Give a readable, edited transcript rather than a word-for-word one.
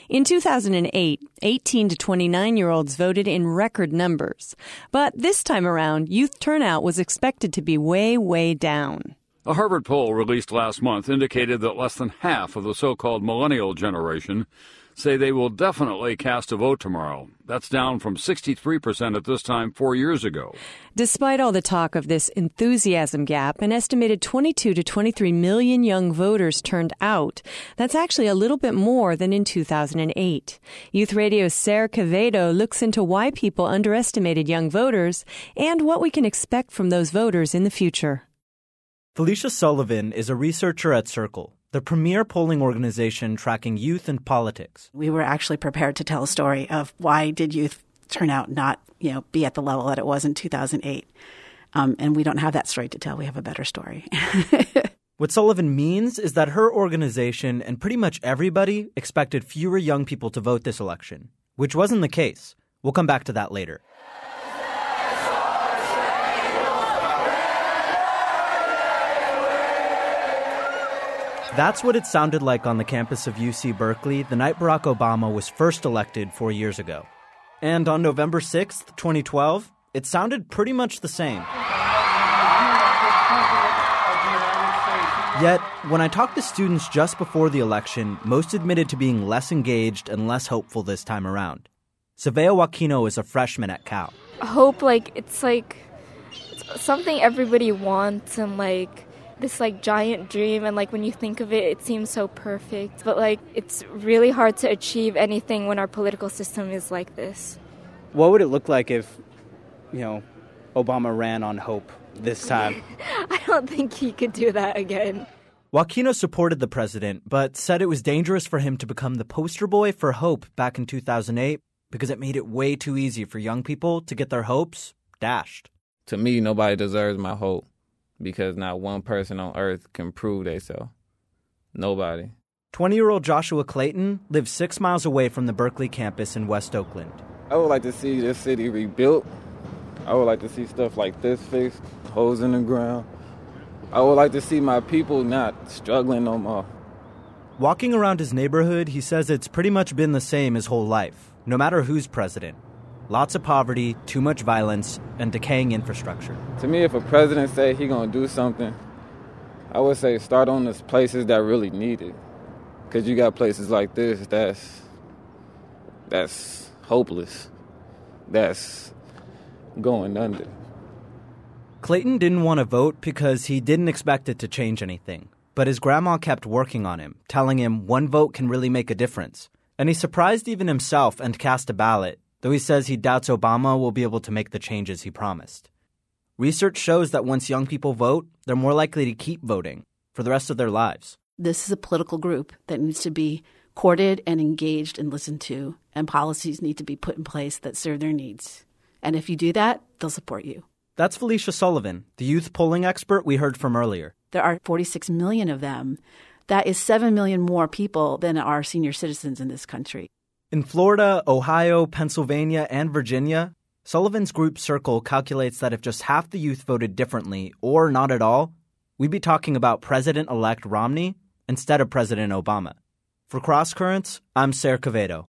In 2008, 18 to 29-year-olds voted in record numbers. But this time around, youth turnout was expected to be way, way down. A Harvard poll released last month indicated that less than half of the so-called millennial generation say they will definitely cast a vote tomorrow. That's down from 63% at this time 4 years ago. Despite all the talk of this enthusiasm gap, an estimated 22 to 23 million young voters turned out. That's actually a little bit more than in 2008. Youth Radio's Sarah Quevedo looks into why people underestimated young voters and what we can expect from those voters in the future. Felicia Sullivan is a researcher at Circle, the premier polling organization tracking youth and politics. We were actually prepared to tell a story of why did youth turn out not, be at the level that it was in 2008. And we don't have that story to tell. We have a better story. What Sullivan means is that her organization and pretty much everybody expected fewer young people to vote this election, which wasn't the case. We'll come back to that later. That's what it sounded like on the campus of UC Berkeley the night Barack Obama was first elected 4 years ago. And on November 6th, 2012, it sounded pretty much the same. Yet, when I talked to students just before the election, most admitted to being less engaged and less hopeful this time around. Savea Wakino is a freshman at Cal. Hope, it's something everybody wants and this giant dream, and when you think of it, it seems so perfect. But it's really hard to achieve anything when our political system is like this. What would it look like if, Obama ran on hope this time? I don't think he could do that again. Wakino supported the president, but said it was dangerous for him to become the poster boy for hope back in 2008 because it made it way too easy for young people to get their hopes dashed. To me, nobody deserves my hope. Because not one person on earth can prove themselves. Nobody. 20-year-old Joshua Clayton lives 6 miles away from the Berkeley campus in West Oakland. I would like to see this city rebuilt. I would like to see stuff like this fixed, holes in the ground. I would like to see my people not struggling no more. Walking around his neighborhood, he says it's pretty much been the same his whole life, no matter who's president. Lots of poverty, too much violence, and decaying infrastructure. To me, if a president say he gonna do something, I would say start on the places that really need it. Because you got places like this that's hopeless, that's going under. Clayton didn't want to vote because he didn't expect it to change anything. But his grandma kept working on him, telling him one vote can really make a difference. And he surprised even himself and cast a ballot, though he says he doubts Obama will be able to make the changes he promised. Research shows that once young people vote, they're more likely to keep voting for the rest of their lives. This is a political group that needs to be courted and engaged and listened to, and policies need to be put in place that serve their needs. And if you do that, they'll support you. That's Felicia Sullivan, the youth polling expert we heard from earlier. There are 46 million of them. That is 7 million more people than are senior citizens in this country. In Florida, Ohio, Pennsylvania, and Virginia, Sullivan's group Circle calculates that if just half the youth voted differently, or not at all, we'd be talking about President-elect Romney instead of President Obama. For Cross Currents, I'm Sarah Quevedo.